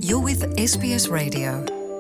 You're with SBS Radio.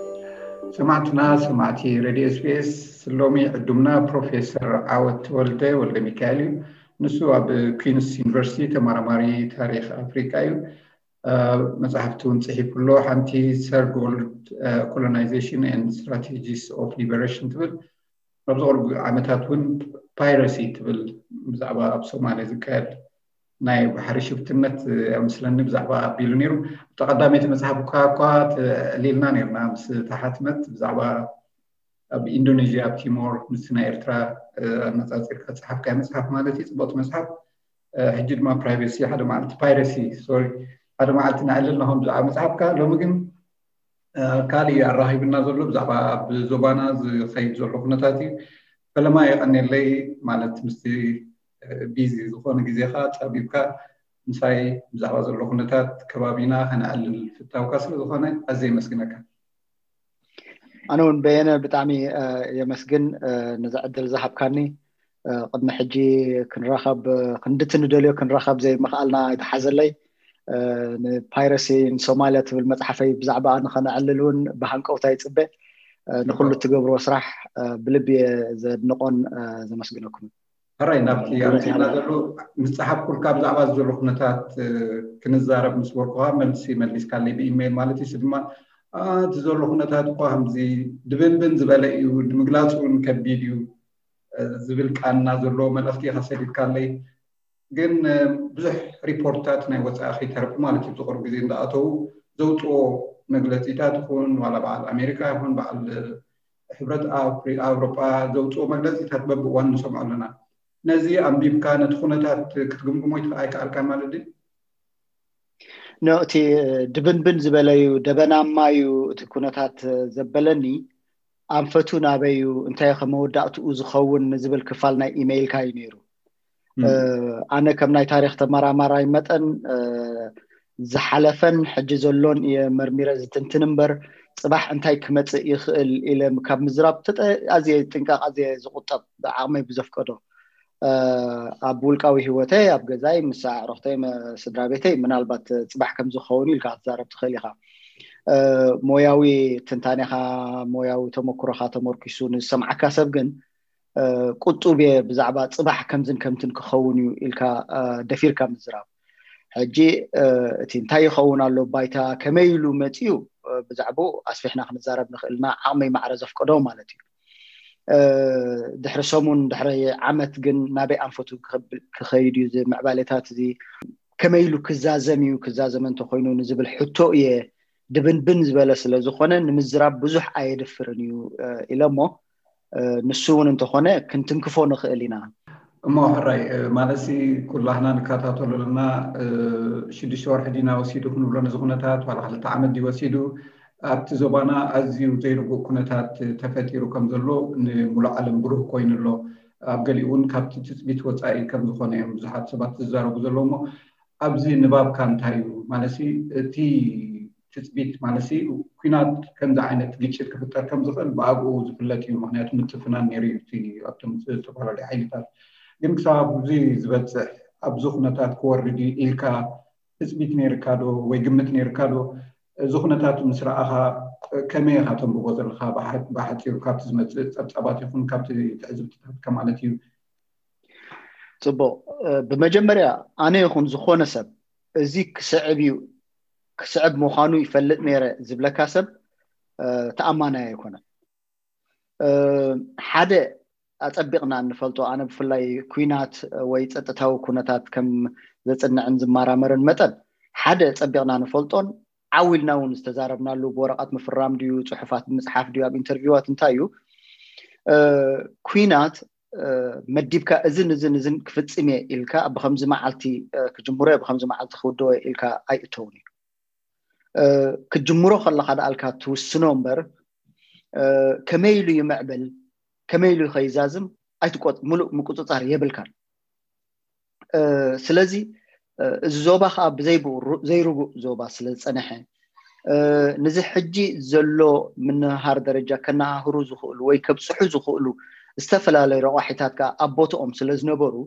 سمعتي راديو SBS سلومي عدمنا بروفيسور عوض ولد ميكاليو نسوا بكوينس يونيفرسيتي تمارماري تاريخ أفريقيا مصحفتون صحيح كله حنتي Third World Colonization and Strategies of Liberation تبل نبزور عمتاتون piracy تبل بزعبا بسومالي ذكال ناي بحري شفتنت مثلا بزعبا بيلونيرو تقدمت مصحف كاكوات ليلنا نيرنا بس تحتمت بزعبا بإندونيسيا بتيمور مسنا إرترا نتصير كصحف كان مصحف مالتي صبت مصحف حجد ما برايفسي هذا مالت بايرسي سوري هذا مالت نعللنا هم بزعبا مصحف كا لو ممكن كالي الراهب النازل بزعبا بزبانا خيب زلو خنتاتي فلما يقني لي مالت مستي بيزي زخون جزيخا تابيبكا مساي بزعبا زلو خنتات كبابينا هنعلل في التوكاسل زخونة أزي مسكنك أنا بيانا بتعمي يمسجن نزعدل زحب كاني قد ما حجي كنراخب قندتن دوليو كنراخب زي ما قالنا يتحزن لي بايرسي سوماليا في المتحفي بزعبا نخنا عللون بهانكوتا يتصبه نخلو تقبر وسرح بلبي زي نقون زي ما سجنكم هراي نبتي يعني نازلو مستحب كل كاب زعبا زلو خنتات كنزارب مسورقها ملسي كالي بإيميل مالتي سدما تزور خناتات قوام زي دبن زباليو دمغلاصون كبيديو زبل كان نازلو ملفتي خسيت كالي جن بزح ريبورتات ناي وثائقي ترب مالتي بتقرب زي انداتو زوتو مغلطيتات تكون ولا بعد امريكا يكون بعد حبرت اوروبا زوتو مغلطيتات بوان سمع لنا نزي امبيب كانت خناتات كتغمغمو يتقاي كالكان مالدي نوتي دبن زبلايو دبنا مايو تكونتات زبلني انفتو نابيو انتي خموداتو زخون نزبل كفالنا ايميل كاي نيرو انا كمناي تاريخ تمرامراي متن زحلفن حج زلون مرميره زتنتنبر صباح انتي كمص يخل الى مكاب مزراب ازي طنقاق ازي زقطب عقمي بزفقدو أبولكاوي هوتي أبجزاي مساع رحتي سدرابيتي من البات صباح كم زخوني الكات زارب تخليها موياوي تنتانيها موياوي تمكرها تمركسون السمع كسب جن قطوبي بزعبات صباح كم زن كم تنكخوني الكا دفير كم زراب حجي تنتاي خونا له بايتا كميلو متيو بزعبو أسفحنا خنزارب نخلنا عمي معرزف قدوم مالتي دحر سومون دحر عمت جن نابي أنفتو كخيديو زي معبالتات زي كميلو كزازميو كزازمن تخوينو نزبل حتوية دبن زبالة سلازخونا نمزراب بزح عيد فرنيو إلا مو نسون انتخونا كنت نكفو نخيلينا ما هراي مالسي كلنا نكاتاتو لنا شديشور حدينا وسيدو كنبلو نزخونتات ولا حالة عمد دي وسيدو أبت زبانا أزيو زيرو كونتات تفتيرو كم زلو نملا علم بروح كوين اللو أبقليون كابت تثبيت وصائي كم زخونة مزحات سبات زارو بزلو مو أبزي نباب كان تايو مالسي تي تثبيت مالسي كينات كم زعينة جيتشت كفتار كم زخل بأبو زفلتي ومعنات متفنان نيريو تي أبتم تفعل لي حيلتات يمكن صعب زي زبط أبزخنتات كوردي إلكا تثبيت نيركادو ويجمت نيركادو زخنتات مسرعها كميها تنبغض الخا بحث يركابت زمت أبات يكون كابت تعزبت كمالتيو صبو بمجمريا أنا يكون زخونة سب زيك كسعب مخانو يفلت نيرة زبلا كاسب تأمانة يكون حدا أطبقنا نفلتو أنا بفلاي كوينات ويتأتتاو كونتات كم زتنا عن زمارة مرن متن حدا أطبقنا نفلتون عاولنا ونستزاربنا له بورقات مفرام ديو صحفات مصحف ديو اب انترفيوات انتايو كوينات مديبكا اذن كفصمي الكا بخمس معلتي كجمهوريه بخمس معلتي خودو الكا ايتوني كجمهورو خلا خدا الكا توسنو امبر كميلو يمعبل كميلو خيزازم ايتقوت ملو مقططار يبلكان سلازي زوبا خاب زيرو زوبا سلصنحه نزي حجي زلو من هار درجه كنا هرو زخول وي كبصحو زخولو استفلالي رواحيتات كا ابوتهم سلازنبرو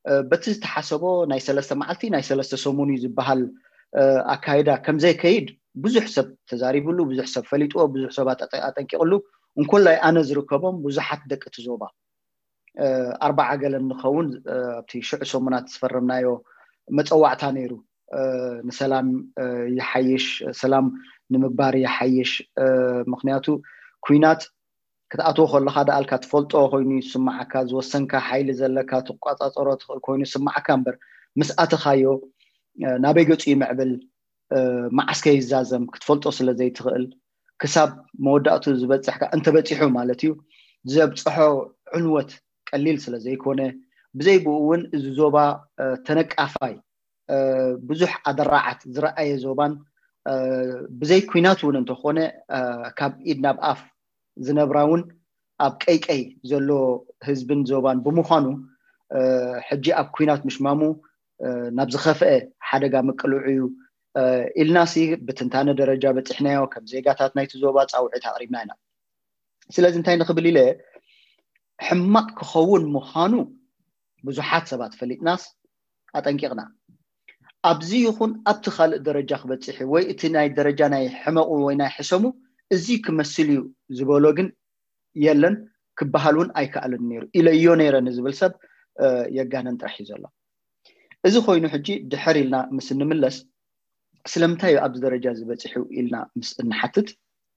بتستحسبو ناي 3 معلتي ناي 3 سوموني زبحال أكايدا كم زي كيد ብዙሕ ሰብ ተዛሪብሉ ብዙሕ ሰብ ፈሊጥዎ ብዙሕ ሰባት ኣጠንቂቕሉ እንኩላይ ኣነ ዝርከቦም ብዙሓት ደቂ ትዞባ 4 ገለን ንኸውን ኣብቲ ሽዑ ሰሙናት ዝፈረምናዮ መፀዋዕታ ነይሩ ንሰላም ይሓይሽ ሰላም ንምግባር ይሓይሽ ምክንያቱ ኩናት ክትኣትዎ ከለካ ዳልካ ትፈልጦ ኮይኑ ይስማዓካ ዝወሰንካ ሓይሊ ዘለካ ትቋፃፀሮ ትኽእል ኮይኑ ይስማዓካ እምበር ምስ ኣተኻዮ ናበይ ገፁ ይምዕብል ማዓስከ ይዛዘም ክትፈልጦ ስለ ዘይትኽእል ክሳብ መወዳእቱ ዝበፅሕካ እንተበፂሑ ማለት እዩ ዘብፅሖ ዕንወት ቀሊል ስለ ዘይኮነ ብዘይብኡ እውን እዚ ዞባ ተነቃፋይ ብዙሕ ኣደራዓት ዝረኣየ ዞባን ብዘይ ኩናት እውን እንተኾነ ካብ ኢድ ናብ ኣፍ ዝነብራውን ኣብ ቀይቀይ ዘሎ ህዝብን ዞባን ብምዃኑ ሕጂ ኣብ ኩናት ምሽማሙ ናብ ዝኸፍአ ሓደጋ መቅልዑ ኢልናሲ ብትንታነ ደረጃ በፅሕናዮ ከም ዜጋታት ናይቲ ዞባ ፃውዒት ኣቕሪብና ኢና ስለዚ እንታይ ንኽብል ኢለ ሕማቅ ክኸውን ምዃኑ ብዙሓት ሰባት ፈሊጥናስ ኣጠንቂቕና ኣብዚ ይኹን ኣብቲ ካልእ ደረጃ ክበፅሕ ወይ እቲ ናይ ደረጃ ናይ ሕመቑ ወይ ናይ ሕሰሙ እዚ ክመስል እዩ ዝበሎ ግን የለን ክበሃል እውን ኣይከኣልን ነይሩ ኢለዮ ነይረን ዝብል ሰብ የጋነን ጥራሕ እዩ ዘሎ እዚ ኮይኑ ሕጂ ድሕር ኢልና ምስ እንምለስ ስለምንታይ ኣብዚ ደረጃ ዝበፅሑ ኢልና ምስ እንሓትት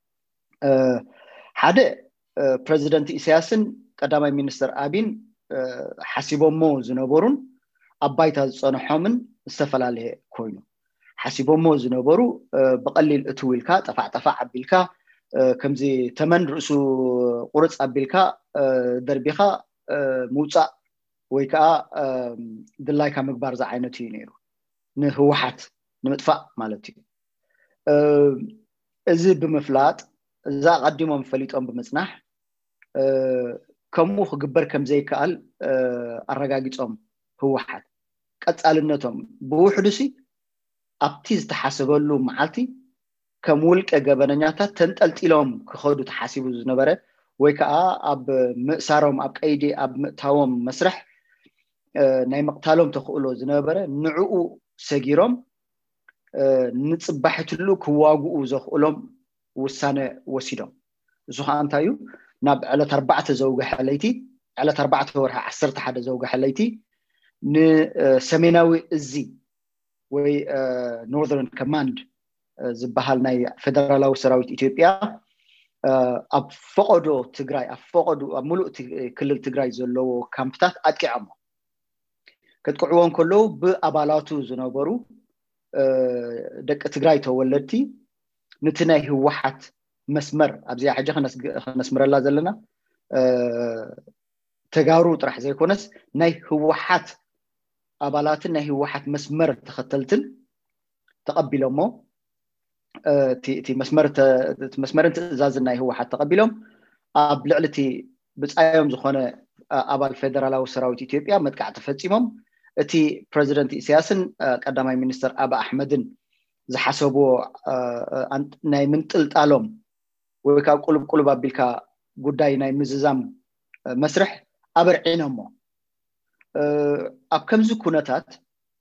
ሓደ ፕሬዚደንት ኢሳያስን ቀዳማይ ሚኒስትር አቢን ሓሲቦሞ ዝነበሩን ኣባይታ ዝፀንሖምን ዝተፈላለየ ኮይኑ ሓሲቦሞ ዝነበሩ በቀሊል እትውልካ ጠፋዕ ኣቢልካ ከምዚ ተመን ርእሱ ቁርጽ ኣቢልካ ደርቢኻ ምውፃእ ወይ ከዓ ድላይካ ምግባር ዝዓይነቱ እዩ ነይሩ ንህወሓት ንምጥፋእ ማለት እዩ እዚ ብምፍላጥ እዛ ቀዲሞም ፈሊጦም ብምጽናሕ ከምኡ ክግበር ከም ዘይከኣል ኣረጋጊጾም ህወሓት ቀጻልነቶም ብውሕዱሲ ኣብቲ ዝተሓሰበሉ መዓልቲ ከም ውልቀ ገበነኛታት ተንጠልጢሎም ክኸዱ ተሓሲቡ ዝነበረ ወይ ከዓ ኣብ ምእሳሮም ኣብ ቀይዲ ኣብ ምእታዎም መስርሕ ናይ መቅታሎም ተኽእሎ ዝነበረ ንዕኡ ሰጊሮም ንጽባሕትሉ ክዋግኡ ዘኽእሎም ውሳነ ወሲዶም እሱ ከዓ እንታይ እዩ ናብ ዕለት 4 ዘውግሐ ለይቲ ዕለት 4 ወርሒ 11 ዘውግሐ ለይቲ ንሰሜናዊ እዚ ወይ ኖርዘርን ኮማንድ ዝበሃል ናይ ፌደራላዊ ሰራዊት ኢትዮጵያ ኣብ ፈቆዶ ትግራይ ኣብ ፈቆዶ ኣብ ሙሉእ ክልል ትግራይ ዘለዎ ካምፕታት ኣጥቂዖም ከጥቅዕዎን ከለው ብኣባላቱ ዝነበሩ ደቂ ትግራይ ተወለድቲ ነቲ ናይ ህወሓት መስመር ኣብዚ ሕጂ ክነስምረላ ዘለና ተጋሩ ጥራሕ ዘይኮነስ ናይ ህወሓት ኣባላትን ናይ ህወሓት መስመር ተኸተልትን ተቐቢሎሞ እቲ መስመርን ትእዛዝን ናይ ህወሓት ተቐቢሎም ኣብ ልዕልቲ ብፃዮም ዝኾነ ኣባል ፌደራላዊ ሰራዊት ኢትዮጵያ መጥቃዕ ተፈጺሞም እቲ ፕሬዚደንት ኢሳያስን ቀዳማይ ሚኒስትር አቢ ኣሕመድን ዝሓሰብዎ ናይ ምንጥልጣሎም ወይ ከዓ ቁልብ ኣቢልካ ጉዳይ ናይ ምዝዛም መስርሕ ኣበርዒኖሞ ኣብ ከምዚ ኩነታት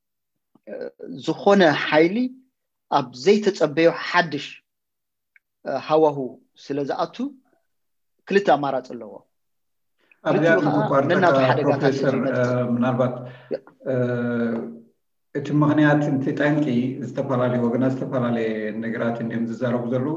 ዝኾነ ሓይሊ ኣብ ዘይተጸበዮ ሓድሽ ሃዋሁ ስለ ዝኣቱ ክልተ ኣማራጭ ኣለዎ ኣብዚኣ ተቋርጠካ ፕሮፌሰር ምናልባት እቲ ምክንያት እቲ ጠንቂ ዝተፈላለዩ ወገናት ዝተፈላለየ ነገራት እንዲም ዝዛረቡ ዘለዉ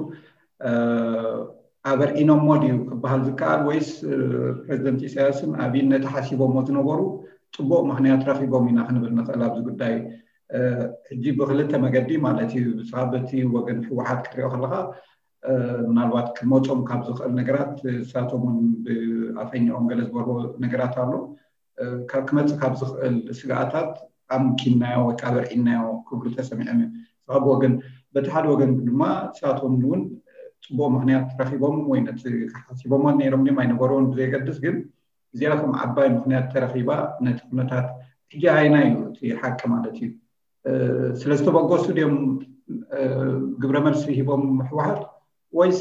ኣበርዒኖሞ ድዩ ክበሃል ዝከኣል ወይስ ፕሬዚደንት ኢሳያስን ኣብይን ነቲ ሓሲቦሞ ዝነበሩ ፅቡቅ ምክንያት ረኺቦም ኢና ክንብል ንኽእል ኣብዚ ጉዳይ ሕጂ ብክልተ መገዲ ማለት እዩ ብሳበቲ ወገን ህወሓት ክትሪኦ ከለካ ምናልባት ክመፆም ካብ ዝኽእል ነገራት ንሳቶም ብኣፈኝኦም ገለ ዝበልዎ ነገራት ኣሎ ካብ ክመፅእ ካብ ዝኽእል ስጋኣታት ኣምኪናዮ ወይ ከዓ በርዒናዮ ክብሉ ተሰሚዖም እዮም ካብ ወገን በቲ ሓደ ወገን ድማ ንሳቶም እውን ፅቡቅ ምክንያት ረኺቦም ወይ ነቲ ሓሲቦሞ ነይሮም ድማ ኣይነበሮን ብዘይገድስ ግን እዚኣ ከም ዓባይ ምክንያት ተረኺባ ነቲ ኩነታት ሕጂ ዓይና እዩ እቲ ሓቂ ማለት እዩ ስለዝተበገሱ ድዮም ግብረ መልሲ ሂቦም ህወሓት ወይስ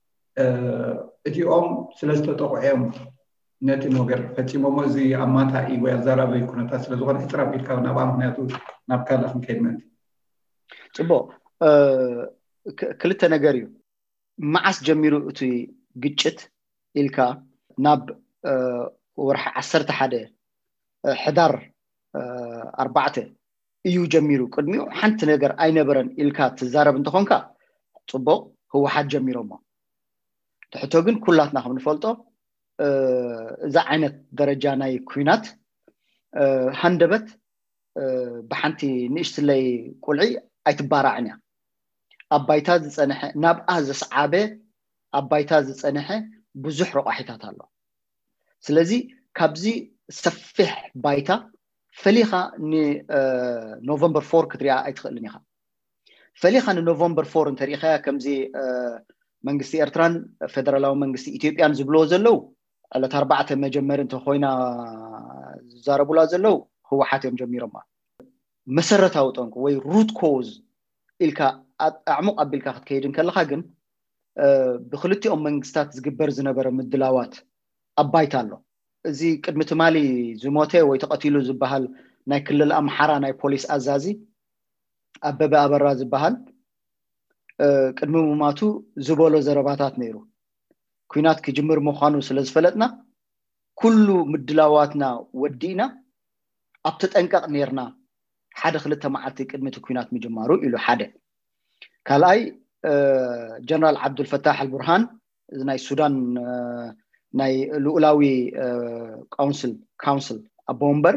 እቲኦም ስለዝተጠቑዐዮም ነቲ ነገር ፈፂሞሞ እዚ ኣማታኢ ወይ ኣዘራባይ ኩነታት ስለዝኾነ ሕፅር ኣቢልካ ናብኣ ምክንያቱ ናብ ካልእ ክንከይድ ምእንቲ ፅቡቅ كلتا نغيريو معاس جميرو اتي قجت إلكا ناب ورح 11 حدار 4 እዩ ጀሚሩ ቅድሚኡ ሓንቲ ነገር ኣይነበረን ኢልካ ትዛረብ እንትኾንካ ጽቡቕ هو حد ጀሚሮሞ ትሕቶ ግን ኩላትና ከም ንፈልጦ እዛ ዓይነት ደረጃ ናይ ኩናት ሃንደበት ብሓንቲ ንእሽትለይ ቁልዒ ኣይትባራዕን እያ ኣባይታ ዝጸንሐ ናብኣ ዘስዓበ ኣባይታ ዝጸንሐ ብዙሕ ረቋሒታት ኣሎ ስለዚ ካብዚ ሰፊሕ ባይታ ፈሊኻ ኖቨምበር 4 ክትሪኣ ኣይትኽእልን ኢኻ ፈሊኻ ኖቨምበር 4 እንተሪኢኻ ከምዚ መንግስቲ ኤርትራን ፌደራላዊ መንግስቲ ኢትዮጵያን ዝብልዎ ዘለው ዕለት 4 መጀመር እንተኾይና ዝዛረቡላ ዘለው ህወሓት እዮም ጀሚሮማ መሰረታዊ ጠንቁ ወይ ሩት ኮዝ ኢልካ ኣዕሙቕ ኣቢልካ ክትከይድ ከለኻ ግን ብክልቲኦም መንግስታት ዝግበር ዝነበረ ምድላዋት ኣባይታ ኣሎ እዚ ቅድሚ ትማሊ ዝሞተ ወይ ተቐቲሉ ዝበሃል ናይ ክልል ኣምሓራ ናይ ፖሊስ ኣዛዚ ኣበበ ኣበራ ዝበሃል ቅድሚ ሙማቱ ዝበሎ ዘረባታት ነይሩ ኩናት ክጅምር ምዃኑ ስለዝፈለጥና ኩሉ ምድላዋትና ወዲና ኣብ ተጠንቀቕ ነርና ሓደ ክልተ መዓልቲ ቅድሚ ኩናት ምጅማሩ ኢሉ ሓደ ካልኣይ ጀነራል ዓብዱልፈታሕ አልቡርሃን ናይ ሱዳን ናይ ሉኡላዊ ካውንስል ኣቦምበር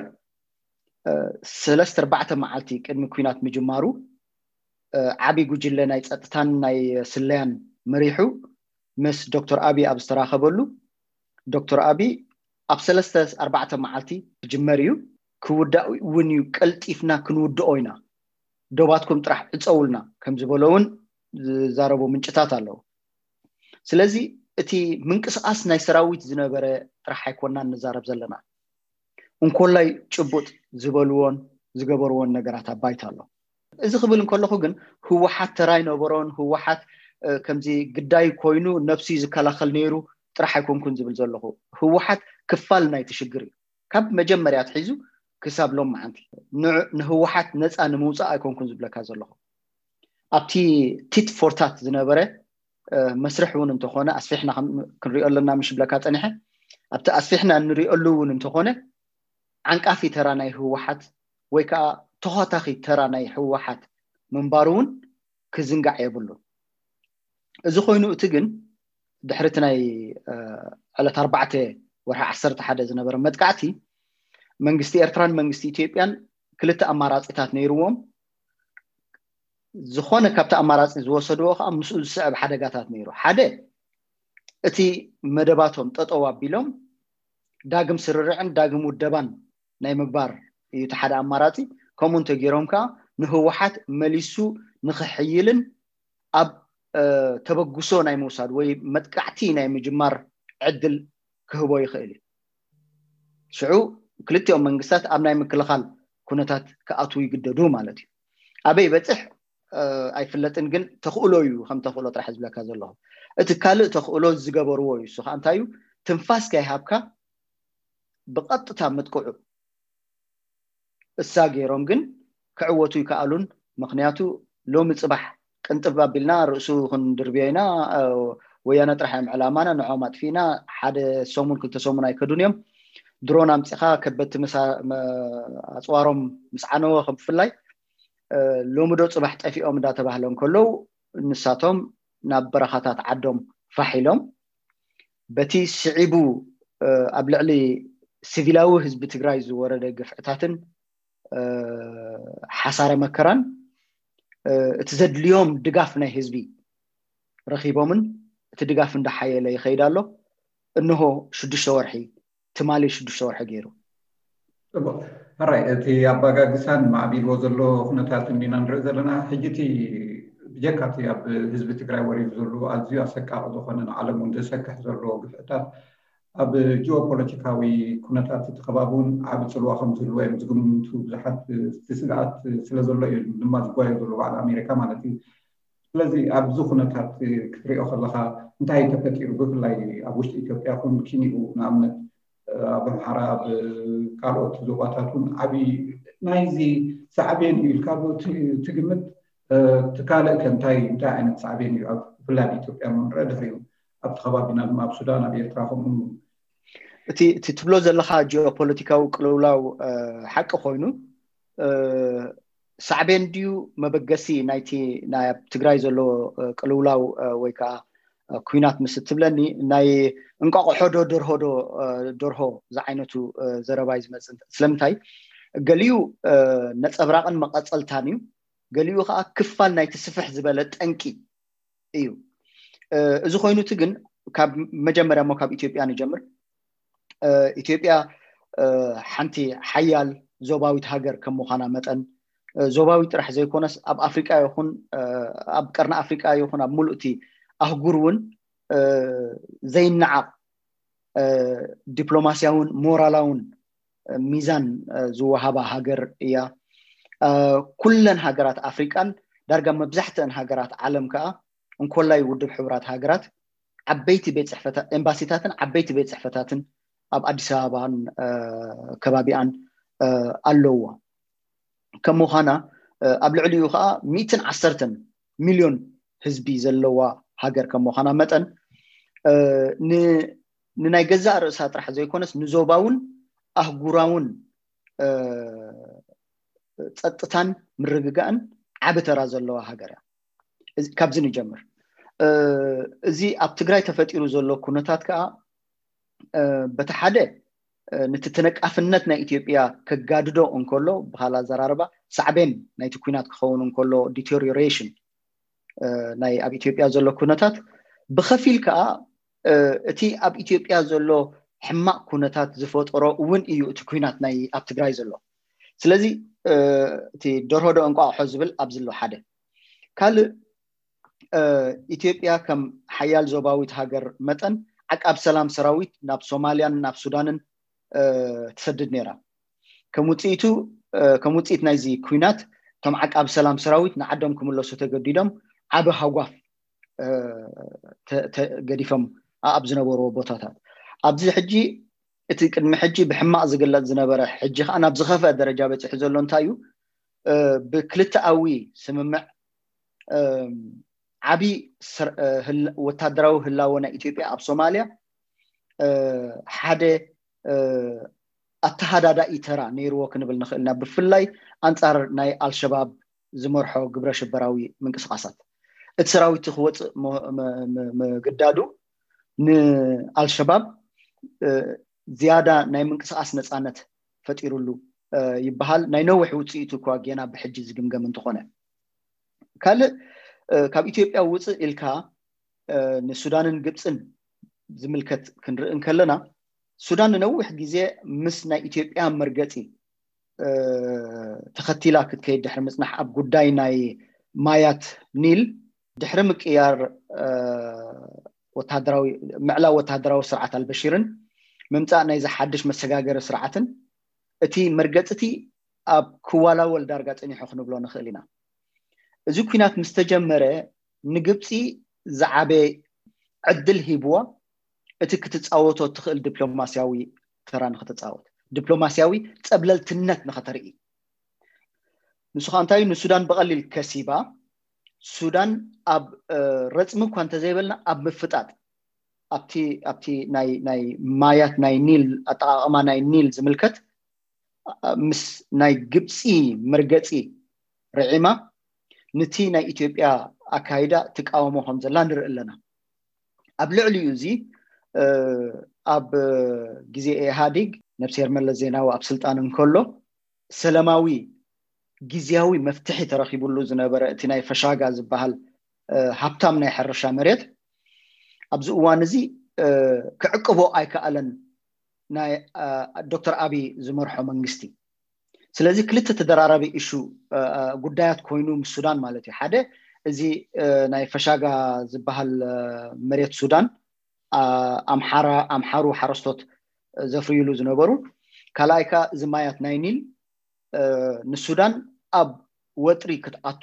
3-4 መዓልቲ ቅድሚ ኩናት ምጅማሩ ዓቢ ጉጅለ ናይ ጸጥታን ናይ ስለያን መሪሑ ምስ ዶክተር አቢ ኣብ ዝተራኸበሉ ዶክተር አቢ ኣብ 3-4 መዓልቲ ጅመርዩ ክውዳእ እውን ቀልጢፍና ክንውድኦ ኢና ዶባትኩም ጥራሕ እፀውልና ከም ዝበለውን ዛረቦ ምንጭታት ኣለዉ ስለዚ እቲ ምንቅስቃስ ናይ ሰራዊት ዝነበረ ጥራሕ ኣይኮንና ንዛረብ ዘለና እንኮላይ ጭቡጥ ዝበልዎን ዝገበርዎን ነገራት ኣባይታ ኣሎ እዚ ክብል እንከለኹ ግን ህወሓት ተራይ ነበሮን ህወሓት ከምዚ ግዳይ ኮይኑ ነፍሲ ዝከላኸል ነይሩ ጥራሕ ኣይኮንኩን ዝብል ዘለኹ ህወሓት ክፋል ናይ ተሽግር ካብ መጀመርያ ትሒዙ ክሳብ ሎም ማዓንቲ ንህወሓት ነፃ ንምውፃእ ኣይኮንኩን ዝብለካ ዘለኹ ኣብቲ ቲት ፎርታት ዝነበረ መስርሕ እውን እንተኾነ ኣስፊሕና ክንሪኦ ኣለና ምሽ ብለካ ፀኒሐ ኣብቲ ኣስፊሕና ንሪኦሉ እውን እንተኾነ ዓንቃፊ ተራ ናይ ህወሓት ወይ ከዓ ተኸታኺ ተራ ናይ ህወሓት ምንባሩ እውን ክዝንጋዕ የብሉን እዚ ኮይኑ እቲ ግን ድሕርቲ ናይ ዕለት 4 ወርሒ 11 ዝነበረ መጥቃዕቲ መንግስቲ ኤርትራን መንግስቲ ኢትዮጵያን ክልተ ኣማራጺታት ነይሩዎም ዝኾነ ካብቲ ኣማራጺ ዝወሰድዎ ከዓ ምስኡ ዝስዕብ ሓደጋታት ነይሩ ሓደ እቲ መደባቶም ጠጠው ኣቢሎም ዳግም ስርርዕን ዳግም ውደባን ናይ ምግባር እዩ እቲ ሓደ ኣማራጺ ከምኡ እንተገይሮም ከዓ ንህወሓት መሊሱ ንኽሕይልን ኣብ ተበግሶ ናይ ምውሳድ ወይ መጥቃዕቲ ናይ ምጅማር ዕድል ክህቦ ይኽእል እዩ ሽዑ ክልቲኦም መንግስታት ኣብ ናይ ምክልኻል ኩነታት ክኣትዉ ይግደዱ ማለት እዩ ኣበይ በፅሕ ኣይፍለጥን ግን ተኽእሎ እዩ ከም ተኽእሎ ጥራሕ ዝብለካ ዘለኹ እቲ ካልእ ተኽእሎ ዝገበርዎ እዩ እሱ ከዓ እንታይ እዩ ትንፋስ ከይሃብካ ብቐጥታ ምጥቅዑ እሳ ገይሮም ግን ክዕወቱ ይከኣሉን ምክንያቱ ሎሚ ፅባሕ ቅንጥብ ኣቢልና ርእሱ ክንድርብየና ወያነ ጥራሕ ዕላማና ንዖም ኣጥፊና ሓደ ሰሙን ክልተ ሰሙን ኣይከዱን እዮም ድሮን ኣምፂኻ ከበድቲ ኣፅዋሮም ምስ ዓነወ ከም ብፍላይ ሎምዶ ፅባሕ ጠፊኦም እንዳተባህሎም ከለው ንሳቶም ናብ በረኻታት ዓዶም ፋሒሎም በቲ ስዒቡ ኣብ ልዕሊ ሲቪላዊ ህዝቢ ትግራይ ዝወረደ ግፍዕታትን ሓሳረ መከራን እቲ ዘድልዮም ድጋፍ ናይ ህዝቢ ረኺቦምን እቲ ድጋፍ እንዳሓየለ ይኸይድ ኣሎ እንሆ 6 ወርሒ ትማሊ 6 ወርሒ ገይሩ هراي تي أبغى جسان مع بيلو زلوا خناتات إننا نرزلنا حجتي بجكاتي أب حزب تجري وريف زلوا أزيو أسكع ضخنا على مند سكح زلوا قفتات أب جيوبوليتيكاوي خناتات تخبابون عبد زلوا خمس زلوا يمزقون تو زحات تسعات سلزلوا لما زقوا زلوا على أمريكا مالتي الذي أب زخناتات كتري أخر لها انتهي تفكير بفلاي أبوش إثيوبيا كون كينيو نعمت بمحارة بقالوت زواتاتون عبي نايزي سعبين الكابو تجمد تكالئ كنتاي نتاع عين صعبين في بلاد إثيوبيا من ردريو أبتخبابنا مع السودان بيتراهم تي تبلو زلخا جيوبوليتيكاو قلولاو حق خوينو صعبين ديو مبغسي نايتي ناي تግራይ ዘሎ قلولاو ويكا ኩናት ምስ ትብለኒ ናይ እንቋቆሖ ደርሆ ዝዓይነቱ ዘረባይ ዝመጽ ስለምታይ ገሊዩ ነጸብራቅን መቀጸልታን እዩ ገሊዩ ከዓ ክፋል ናይ ተስፍሕ ዝበለ ጠንቂ እዩ እዚ ኮይኑት ግን ካብ መጀመርያ ካብ ኢትዮጵያ ንጀምር ኢትዮጵያ ሓንቲ ሓያል ዞባዊት ሃገር ከም ምዃና መጠን ዞባዊ ጥራሕ ዘይኮነስ ኣብ ኣፍሪቃ ይኹን ኣብ ቀርና ኣፍሪቃ ይኹን ኣብ ሙሉእቲ ኣህጉርውን ዘይናዓቅ ዲፕሎማሲያውን ሞራላውን ሚዛን ዝወሃባ ሃገር እያ ኩለን ሃገራት ኣፍሪቃን ዳርጋ መብዛሕትአን ሃገራት ዓለም ከዓ እንኮላይ ውድብ ሕብራት ሃገራት ዓበይቲ ቤት ጽሕፈታት ኤምባሲታትን ዓበይቲ ቤት ጽሕፈታትን ኣብ አዲስ አበባን ከባቢያን ኣለዋ ከም ምዃና ኣብ ልዕሊኡ ከዓ 110 ሚሊዮን ህዝቢ ዘለዋ ሃገር ከም ምዃና መጠን ንናይ ገዛእ ርእሳ ጥራሕ ዘይኮነስ ንዞባውን ኣህጉራውን ጸጥታን ምርግጋእን ዓበተራ ዘለዋ ሃገር ካብዚ ንጀምር እዚ ኣብ ትግራይ ተፈጢሩ ዘሎ ኩነታት ከዓ በተሓደ ንትተነቃፍነት ናይ ኢትዮጵያ ከጋድዶ እንከሎ በኋላ ዘራረባ ሳዕቤን ናይ ትኩናት ክኸውን እንከሎ ዲቴሪዮሬሽን ናይ ኣብ ኢትዮጵያ ዘሎ ኩነታት ብኸፊል ከዓ እቲ ኣብ ኢትዮጵያ ዘሎ ሕማቅ ኩነታት ዝፈጠሮ እውን እዩ እቲ ኩናት ናይ ኣብ ትግራይ ዘሎ ስለዚ እቲ ደርሆዶ እንቋቆሖ ዝብል ኣብ ዘሎ ሓደ ካል ኢትዮጵያ ከም ሓያል ዞባዊት ሃገር መጠን ዓቃብ ሰላም ሰራዊት ናብ ሶማልያን ናብ ሱዳንን ተሰድድ ነራ ከም ውጽኢት ናይዚ ኩናት ከም ዓቃብ ሰላም ሰራዊት ንዓዶም ክምለሱ ተገዲዶም ዓበ ሃጓፍ ገዲፎም ኣብ ዝነበሩ ቦታታት ኣብዚ ሕጂ እቲ ቅድሚ ሕጂ ብሕማቅ ዝግለጽ ዝነበረ ሕጂ ከዓ ናብ ዝኸፈ ደረጃ በጽሕ ዘሎ እንታይ እዩ ብክልተኣዊ ስምምዕ ዓቢ ወታደራዊ ህላወ ናይ ኢትዮጵያ ኣብ ሶማልያ ሓደ ኣተሃዳዳኢ ተራ ነይርዎ ክንብል ንኽእልና ብፍላይ አንጻር ናይ አልሸባብ ዝመርሖ ግብረ ሽበራዊ ምንቅስቃሳት እቲ ሰራዊት ክወጽእ መገዳዱ ንአልሸባብ ዝያዳ ናይ ምንቅስቃስ ነፃነት ፈጢሩሉ ይበሃል ናይ ነውሕ ውጽኢቱ እኳ ገና ብሕጂ ዝግምገም እንትኾነ ካልእ ካብ ኢትዮጵያ ውጽእ ኢልካ ንሱዳንን ግብፅን ዝምልከት ክንርኢ ከለና ሱዳን ነውሕ ግዜ ምስ ናይ ኢትዮጵያ መርገጺ ተኸቲላ ክትከይድ ድሕሪ ምጽናሕ ኣብ ጉዳይ ናይ ማያት ኒል ድሕሪ ምቅያር ምዕላው ወታደራዊ ስርዓት አልበሺርን ምምጻእ ናይ ዝሓድሽ መሰጋገሪ ስርዓትን እቲ መርገጽቲ ኣብ ክዋላወል ዳርጋ ጸኒሑ ክንብሎ ንኽእል ኢና እዚ ኩናት ምስተጀመረ ንግብፂ ዝዓበ ዕድል ሂብዋ እቲ ክትጻወቶ ትኽእል ዲፕሎማሲያዊ ተራ ንኽትጻወት ዲፕሎማሲያዊ ጸብለልትነት ንኽተርኢ ንሱ እንታይ ንሱዳን በቀሊል ከሲባ ሱዳን ኣብ ረጽም እኳ እንተዘይበልና ኣብ ምፍጣጥ ኣብቲ ናይ ማያት ናይ ኒል ኣጠቃቅማ ናይ ኒል ዝምልከት ምስ ናይ ግብፂ መርገጺ ርዒማ ነቲ ናይ ኢትዮጵያ ኣካይዳ ተቃውሞ ከም ዘላ ንርኢ ኣለና ኣብ ልዕሊኡ እዚ ኣብ ግዜ ኢህአዴግ ነብሴር መለስ ዜናዊ ኣብ ስልጣን እንከሎ ሰላማዊ ጊዜያዊ መፍትሒ ተረኺቡሉ ዝነበረ እቲ ናይ ፈሻጋ ዝበሃል ሃብታም ናይ ሕርሻ መሬት ኣብዚ እዋን እዚ ክዕቅቦ ኣይከኣለን ናይ ዶክተር አብይ ዝመርሖ መንግስቲ ስለዚ ክልተ ተደራራቢ ኢሹ ጉዳያት ኮይኑ ምስ ሱዳን ማለት እዩ ሓደ እዚ ናይ ፈሻጋ ዝበሃል መሬት ሱዳን ኣምሓሩ ሓረስቶት ዘፍርይሉ ዝነበሩ ካልኣይካ ዝማያት ናይ ኒል ንሱዳን ኣብ ወጥሪ ክትኣቱ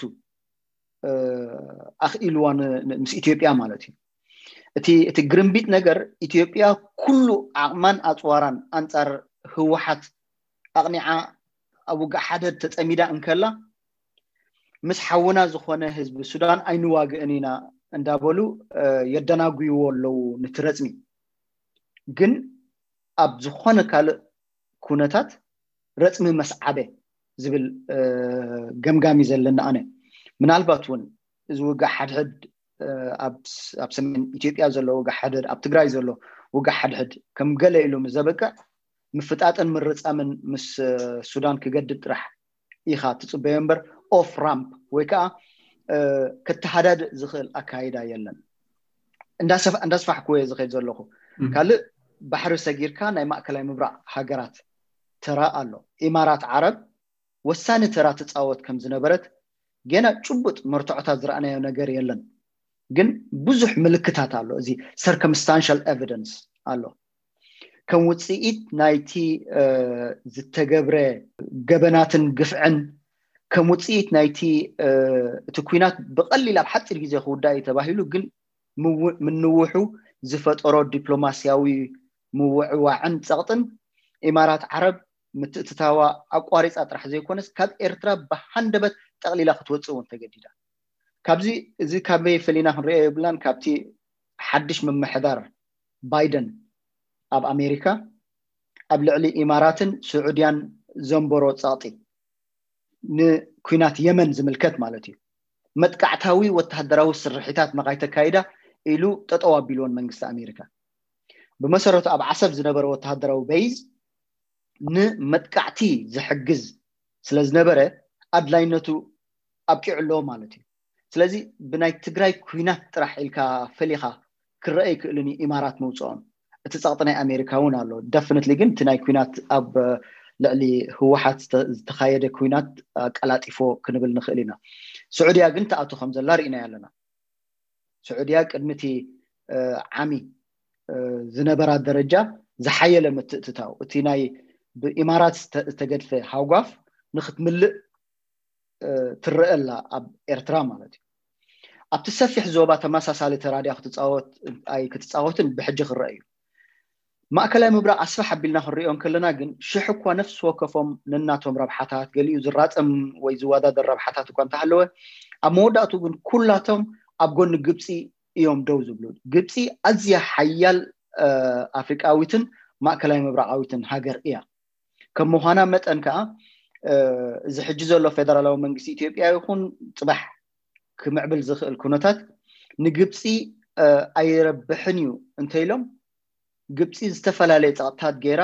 ኣኽኢልዋ ምስ ኢትዮጵያ ማለት እዩ እቲ ግርምቢጥ ነገር ኢትዮጵያ ኩሉ ዓቕማን ኣጽዋራን አንጻር ህወሓት ኣቕኒዓ ኣብ ውግእ ሓደ ተጸሚዳ እንከላ ምስ ሓውና ዝኾነ ህዝቢ ሱዳን ኣይንዋግእኒና እንዳበሉ የደናጉይዎ ኣለው ንትረፅሚ ግን ኣብ ዝኾነ ካልእ ኩነታት ረፅሚ መስዓበ ዝብል ገምጋሚ ዘለና ኣነ ምናልባት እውን እዚ ውጋዕ ሓድሕድ ኣብ ሰሜን ኢትዮጵያ ዘሎ ውጋዕ ሓድሕድ ኣብ ትግራይ ዘሎ ውጋዕ ሓድሕድ ከም ገለ ኢሉ ምዘበቅዕ ምፍጣጥን ምርፃምን ምስ ሱዳን ክገድድ ጥራሕ ኢኻ ትፅበዮ እምበር ኦፍ ራምፕ ወይ ከዓ ከተሓዳድ ዝኽእል ኣካይዳ የለን እንዳስፋሕኩ ወይ ዝኸድ ዘለኹ ካልእ ባሕሪ ሰጊርካ ናይ ማእከላይ ምብራቅ ሃገራት ተራ ኣሎ ኢማራት ዓረብ ወሳኒ ተራ ትፃወት ከም ዝነበረት ገና ጭቡጥ መርትዖታት ዝረኣናዮ ነገር የለን ግን ብዙሕ ምልክታት ኣሎ እዚ circumstantial evidence ኣሎ ከም ውፅኢት ናይቲ ዝተገብረ ገበናትን ግፍዕን ከም ውፅኢት ናይቲ እቲ ኩናት ብቐሊል ኣብ ሓፂር ግዜ ክውዳእ ተባሂሉ ግን ምንውሑ ዝፈጠሮ ዲፕሎማስያዊ ምውዕዋዕን ፀቕጥን ኢማራት ዓረብ ምትእትታዋ ኣቋሪፃ ጥራሕ ዘይኮነስ ካብ ኤርትራ ብሃንደበት ጠቕሊላ ክትወፅእ እውን ተገዲዳ ካብዚ እዚ ካበይ ፈሊና ክንሪኦ የብላን ካብቲ ሓድሽ ምምሕዳር ባይደን ኣብ ኣሜሪካ ኣብ ልዕሊ ኢማራትን ስዑድያን ዘንበሮ ፀቕጢ ንኩናት የመን ዝምልከት ማለት እዩ መጥቃዕታዊ ወተሃደራዊ ስርሒታት መቃይተካይዳ ኢሉ ጠጠው ኣቢልዎን መንግስቲ ኣሜሪካ ብመሰረቱ ኣብ ዓሰብ ዝነበረ ወተሃደራዊ በይዝ ንመጥቃዕቲ ዝሕግዝ ስለዝነበረ ኣድላይነቱ ኣብቂዕሎ ማለት እዩ ስለዚ ብናይ ትግራይ ኩናት ጥራሕ ኢልካ ፈሊኻ ክረአ ይክእልኒ ኢማራት መውፅኦም እቲ ፀቕጢ ናይ ኣሜሪካ እውን ኣሎ ደፍኒትሊ ግን እቲ ናይ ኩናት ኣብ ልዕሊ ህወሓት ዝተኻየደ ኩናት ቀላጢፎ ክንብል ንኽእል ኢና ስዑድያ ግን ተኣቱ ከም ዘላ ርኢና ኣለና ስዑድያ ቅድሚቲ ዓሚ ዝነበራ ደረጃ ዝሓየለ ምትእትታው እቲ ናይ ብኢማራት ዝተገድፈ ሃውጓፍ ንኽትምልእ ትረአላ ኣብ ኤርትራ ማለት እዩ ኣብቲ ሰፊሕ ዞባ ተመሳሳሊ ተራድያ ክትፃወትን ብሕጂ ክረአ እዩ ማእከላይ ምብራቅ ኣስፋሕ ኣቢልና ክንሪኦም ከለና ግን ሽሕ እኳ ነፍሲ ወከፎም ንናቶም ረብሓታት ገሊኡ ዝራፀም ወይ ዝወዳደር ረብሓታት እኳ እንተሃለወ ኣብ መወዳእቱ ግን ኩላቶም ኣብ ጎኒ ግብፂ እዮም ደው ዝብሉ ግብፂ ኣዝያ ሓያል ኣፍሪቃዊትን ማእከላይ ምብራቃዊትን ሃገር እያ ከም ምዃና መጠን ከዓ እዚ ሕጂ ዘሎ ፌደራላዊ መንግስቲ ኢትዮጵያ ይኹን ፅባሕ ክምዕብል ዝኽእል ኩነታት ንግብፂ ኣይረብሕን እዩ እንተኢሎም ግብፂ ዝተፈላለየ ፀቕጥታት ገይራ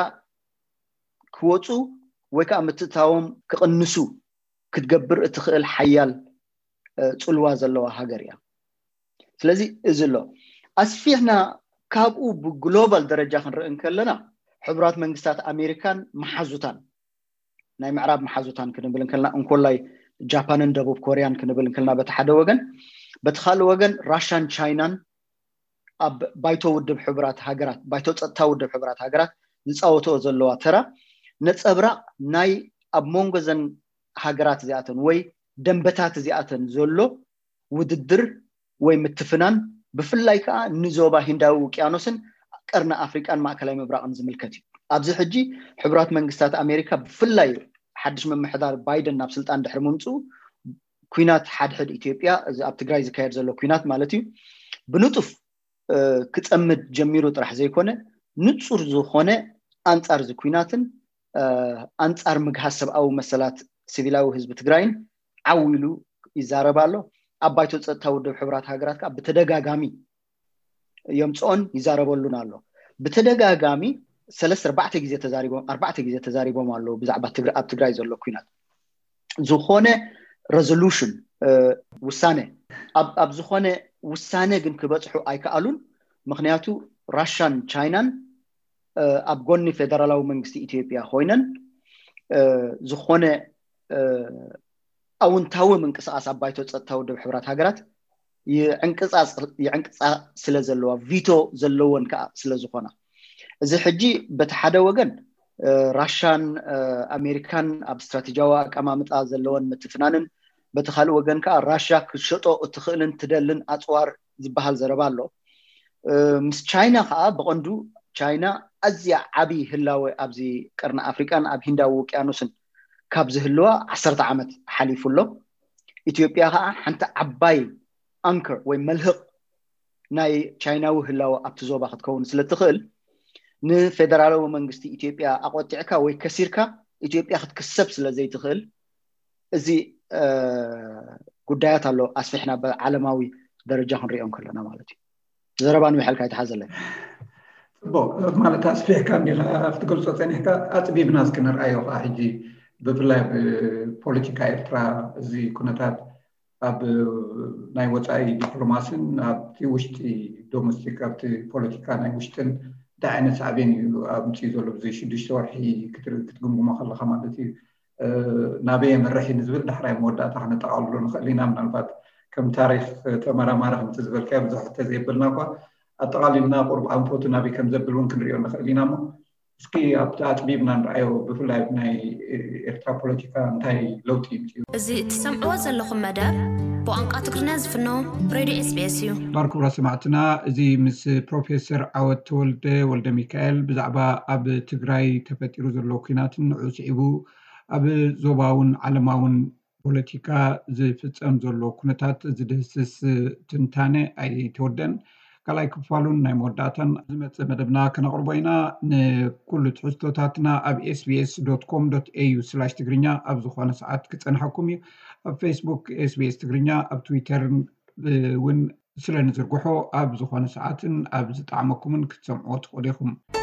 ክወፁ ወይ ከዓ ምትእታዎም ክቕንሱ ክትገብር እትኽእል ሓያል ፅልዋ ዘለዋ ሃገር እያ ስለዚ እዚ ኣሎ ኣስፊሕና ካብኡ ብግሎባል ደረጃ ክንርኢ ከለና ሕቡራት መንግስታት ኣሜሪካን መሓዙታን ናይ ምዕራብ መሓዙታን ክንብል ከለና እንኮላይ ጃፓንን ደቡብ ኮርያን ክንብል ከለና በቲ ሓደ ወገን በቲ ካልእ ወገን ራሽያን ቻይናን ኣብ ባይቶ ውድብ ሕቡራት ሃገራት ባይቶ ፀጥታ ውድብ ሕቡራት ሃገራት ዝፃወትኦ ዘለዋ ተራ ነፀብራቅ ናይ ኣብ ሞንጎ ዘን ሃገራት እዚኣተን ወይ ደንበታት እዚኣተን ዘሎ ውድድር ወይ ምትፍናን ብፍላይ ከዓ ንዞባ ሂንዳዊ ውቅያኖስን ቀርኒ ኣፍሪቃን ማእከላይ ምብራቅን ዝምልከት እዩ ኣብዚ ሕጂ ሕቡራት መንግስታት ኣሜሪካ ብፍላይ ሓድሽ ምምሕዳር ባይደን ናብ ስልጣን ድሕሪ ምምፅኡ ኩናት ሓድሕድ ኢትዮጵያ እዚ ኣብ ትግራይ ዝካየድ ዘሎ ኩናት ማለት እዩ ብንጡፍ ክፀምድ ጀሚሩ ጥራሕ ዘይኮነ ንጹር ዝኾነ ኣንጻር ዚ ኩናትን ኣንጻር ምግሃስ ሰብኣዊ መሰላት ሲቪላዊ ህዝቢ ትግራይን ዓዊሉ ይዛረብ ኣሎ ኣብ ባይቶ ፀጥታ ውድብ ሕቡራት ሃገራት ከዓ ብተደጋጋሚ የምፅኦን ይዛረበሉን ኣሎ ብተደጋጋሚ 3-4 ግዜ ተዛሪቦም ኣሎ ብዛዕባ ኣብ ትግራይ ዘሎ ኩናት ዝኾነ ሬዞሉሽን ውሳነ ኣብ ዝኾነ ውሳነ ግን ክበፅሑ ኣይከኣሉን ምክንያቱ ራሽያን ቻይናን ኣብ ጎኒ ፌደራላዊ መንግስቲ ኢትዮጵያ ኮይነን ዝኾነ ኣውንታዊ ምንቅስቃስ ኣብ ባይቶ ፀጥታ ውድብ ሕቡራት ሃገራት ይዕንቅፃ ስለ ዘለዋ ቪቶ ዘለወን ከዓ ስለ ዝኾና እዚ ሕጂ በቲ ሓደ ወገን ራሽያን ኣሜሪካን ኣብ ስትራቴጂያዊ ኣቀማምጣ ዘለወን ምትፍናንን በቲ ካልእ ወገን ከዓ ራሽያ ክሸጦ እትኽእልን ትደልን ኣፅዋር ዝበሃል ዘረባ ኣሎ ምስ ቻይና ከዓ ብቐንዱ ቻይና ኣዝያ ዓብይ ህላወ ኣብዚ ቀርኒ ኣፍሪቃን ኣብ ሂንዳዊ ውቅያኖስን ካብ ዝህልዋ 10 ዓመት ሓሊፉሎ ኢትዮጵያ ከዓ ሓንቲ ዓባይ አንከር ወይ መልህቕ ናይ ቻይናዊ ህላው ኣብቲ ዞባ ክትከውን ስለትኽእል ንፌደራላዊ መንግስቲ ኢትዮጵያ ኣቆጢዕካ ወይ ከሲርካ ኢትዮጵያ ክትክሰብ ስለዘይትኽእል እዚ ጉዳያት ኣሎ ኣስፊሕና ብዓለማዊ ደረጃ ክንሪኦም ከለና ማለት እዩ ዘረባ ንምሕልካ ይተሓዘለ ማለት ኣስፊሕካ እንዲላ ክትገልፆ ፀኒሕካ ኣፅቢብና እስክንርኣዮ ከዓ ሕጂ ብፍላይ ፖለቲካ ኤርትራ እዚ ኩነታት ኣብ ናይ ወፃኢ ዲፕሎማስን ኣብቲ ውሽጢ ዶሜስቲክ ኣብቲ ፖለቲካ ናይ ውሽጥን እንታይ ዓይነት ሳዕቤን እዩ ኣብምፅኡ ዘሎ ብዚ 6 ወርሒ ክትግምግሞ ከለካ ማለት እዩ ናበየ መርሒ ንዝብል ዳሕራይ መወዳእታ ክነጠቃልሎ ንኽእል ኢና ምናልባት ከም ታሪክ ተመራማሪ ከምቲ ዝበልካዮ ብዙሕ ተዘይብልና እኳ ኣጠቃሊልና ቁርብ ኣንፎቱ ናበይ ከም ዘብል እውን ክንሪኦ ንኽእል ኢና እሞ እስኪ ኣብቲ ኣፅቢብና ንርኣዮ ብፍላይ ናይ ኤርትራ ፖለቲካ እንታይ ለውጢ ይምፅኡ እዚ እትሰምዕዎ ዘለኹም መደብ ብቋንቋ ትግርኛ ዝፍኖ ሬድዮ SBS እዩ ባርኩራ ሰማዕትና እዚ ምስ ፕሮፌሰር ዓወት ወልደ ሚካኤል ብዛዕባ ኣብ ትግራይ ተፈጢሩ ዘሎ ኩናትን ንዑ ስዒቡ ኣብ ዞባውን ዓለማውን ፖለቲካ ዝፍፀም ዘሎ ኩነታት ዝድህስስ ትንታነ ኣይተወደን ካልኣይ ክፋሉን ናይ መወዳእታን ዝመፅእ መደብና ከነቕርቦ ኢና ንኩሉ ትሕዝቶታትና ኣብ sbs.com.au/ትግርኛ ኣብ ዝኾነ ሰዓት ክፀንሐኩም እዩ ኣብ ፌስቡክ SBS ትግርኛ ኣብ ትዊተርን እውን ስለንዝርግሖ ኣብ ዝኾነ ሰዓትን ኣብ ዝጣዕመኩምን ክትሰምዕዎ ትኽእሉ ኢኹም